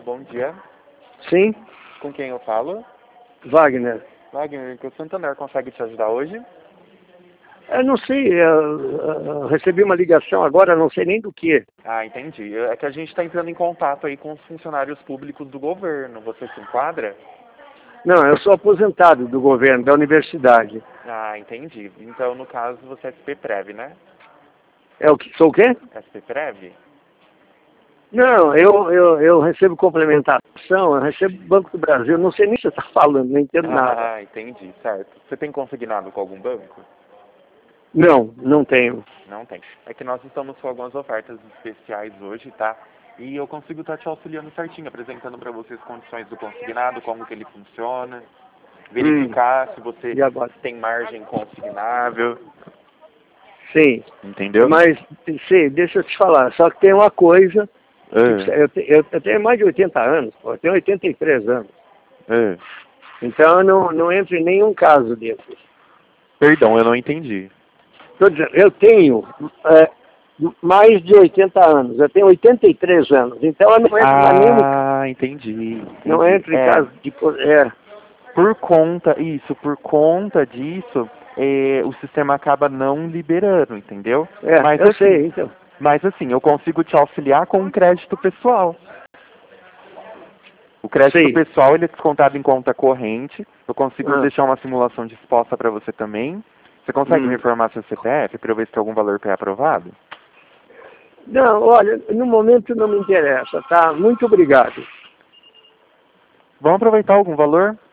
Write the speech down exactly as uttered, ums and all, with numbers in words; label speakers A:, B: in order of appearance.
A: bom dia.
B: Sim,
A: Com quem eu falo?
B: Wagner.
A: Wagner, que o Santander consegue te ajudar hoje?
B: Eu não sei, eu, eu recebi uma ligação agora, não sei nem do que.
A: Ah, entendi. É que a gente está entrando em contato aí com os funcionários públicos do governo. Você se enquadra?
B: Não, eu sou aposentado do governo, da universidade.
A: Ah, entendi. Então, no caso, você é S P Prev, né?
B: É o que? Sou o quê?
A: S P Prev?
B: Não, eu, eu, eu recebo complementação, eu recebo Banco do Brasil, não sei nem o que você está falando, não entendo nada.
A: Ah, entendi, certo. Você tem consignado com algum banco?
B: Não, não tenho.
A: Não tem. É que nós estamos com algumas ofertas especiais hoje, tá? E eu consigo estar te auxiliando certinho, apresentando para você as condições do consignado, como que ele funciona, verificar
B: Hum,
A: se você
B: e agora?
A: tem margem consignável,
B: Sim,
A: entendeu?
B: mas, sim, deixa eu te falar, só que tem uma coisa, que
A: É,
B: eu, te- eu, eu tenho mais de oitenta anos, pô, eu tenho oitenta e três anos,
A: é.
B: então eu não, não entro em nenhum caso desses.
A: Perdão, eu não entendi.
B: Tô dizendo, eu tenho é, mais de oitenta anos, eu tenho oitenta e três anos, então eu não entro em nenhum,
A: Ah, entendi,
B: não
A: entendi.
B: entro em
A: É,
B: caso de... co- É,
A: por conta, isso, por conta disso, é, o sistema acaba não liberando, entendeu?
B: é,
A: Mas
B: eu
A: assim,
B: sei, então.
A: mas assim, eu consigo te auxiliar com um crédito pessoal. O crédito
B: Sei.
A: pessoal ele é descontado em conta corrente. Eu consigo
B: Ah,
A: deixar uma simulação disposta para você também. Você consegue me
B: hum.
A: informar seu C P F para eu ver se tem algum valor pré-aprovado?
B: Não, olha, no momento não me interessa, tá? Muito obrigado.
A: Vamos aproveitar algum valor?